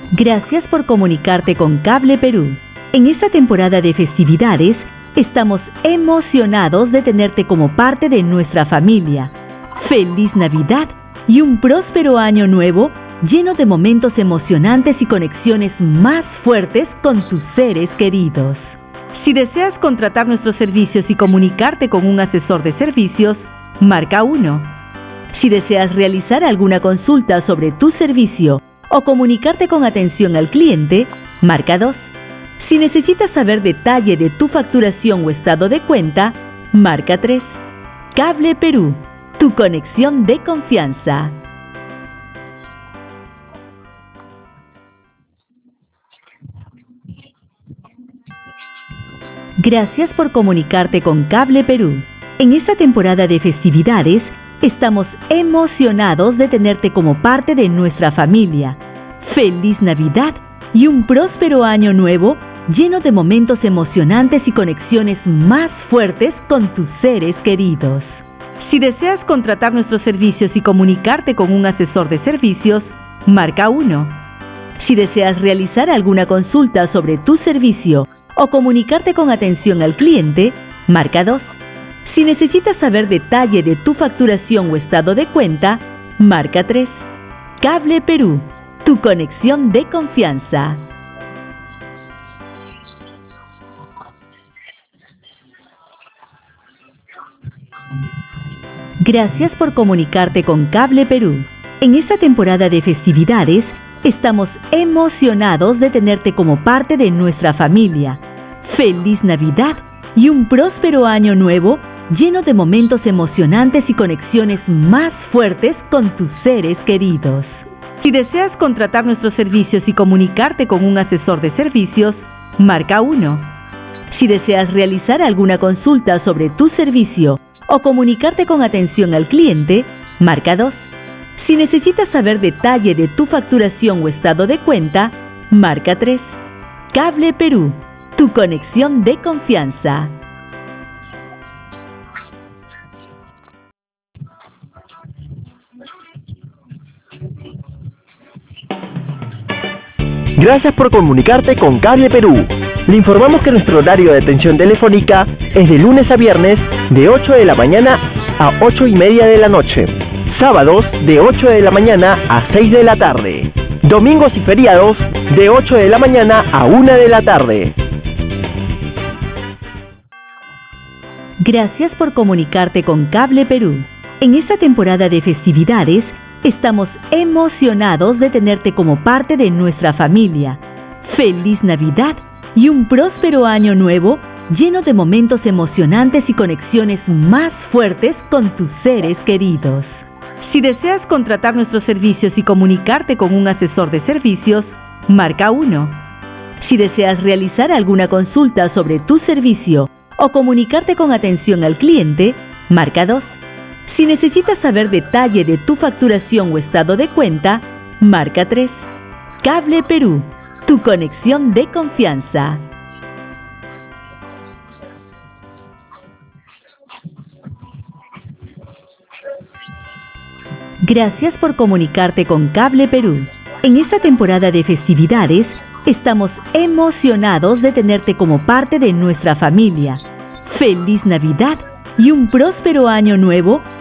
Gracias por comunicarte con Cable Perú. En esta temporada de festividades, estamos emocionados de tenerte como parte de nuestra familia. ¡Feliz Navidad y un próspero año nuevo lleno de momentos emocionantes y conexiones más fuertes con tus seres queridos! Si deseas contratar nuestros servicios y comunicarte con un asesor de servicios, marca 1. Si deseas realizar alguna consulta sobre tu servicio o comunicarte con atención al cliente, marca 2. Si necesitas saber detalle de tu facturación o estado de cuenta, marca 3. Cable Perú, tu conexión de confianza. Gracias por comunicarte con Cable Perú. En esta temporada de festividades, estamos emocionados de tenerte como parte de nuestra familia. ¡Feliz Navidad y un próspero año nuevo lleno de momentos emocionantes y conexiones más fuertes con tus seres queridos! Si deseas contratar nuestros servicios y comunicarte con un asesor de servicios, marca 1. Si deseas realizar alguna consulta sobre tu servicio o comunicarte con atención al cliente, marca 2. Si necesitas saber detalle de tu facturación o estado de cuenta, marca 3. Cable Perú, tu conexión de confianza. Gracias por comunicarte con Cable Perú. En esta temporada de festividades, estamos emocionados de tenerte como parte de nuestra familia. ¡Feliz Navidad y un próspero año nuevo lleno de momentos emocionantes y conexiones más fuertes con tus seres queridos! Si deseas contratar nuestros servicios y comunicarte con un asesor de servicios, marca 1. Si deseas realizar alguna consulta sobre tu servicio o comunicarte con atención al cliente, marca 2. Si necesitas saber detalle de tu facturación o estado de cuenta, marca 3. Cable Perú, tu conexión de confianza. Gracias por comunicarte con Cable Perú. Le informamos que nuestro horario de atención telefónica es de lunes a viernes de 8 de la mañana a 8:30 de la noche. Sábados de 8 de la mañana a 6 de la tarde. Domingos y feriados de 8 de la mañana a 1 de la tarde. Gracias por comunicarte con Cable Perú. En esta temporada de festividades, estamos emocionados de tenerte como parte de nuestra familia. ¡Feliz Navidad y un próspero año nuevo lleno de momentos emocionantes y conexiones más fuertes con tus seres queridos! Si deseas contratar nuestros servicios y comunicarte con un asesor de servicios, marca 1. Si deseas realizar alguna consulta sobre tu servicio o comunicarte con atención al cliente, marca 2. Si necesitas saber detalle de tu facturación o estado de cuenta, marca 3. Cable Perú, tu conexión de confianza. Gracias por comunicarte con Cable Perú. En esta temporada de festividades, estamos emocionados de tenerte como parte de nuestra familia. ¡Feliz Navidad y un próspero año nuevo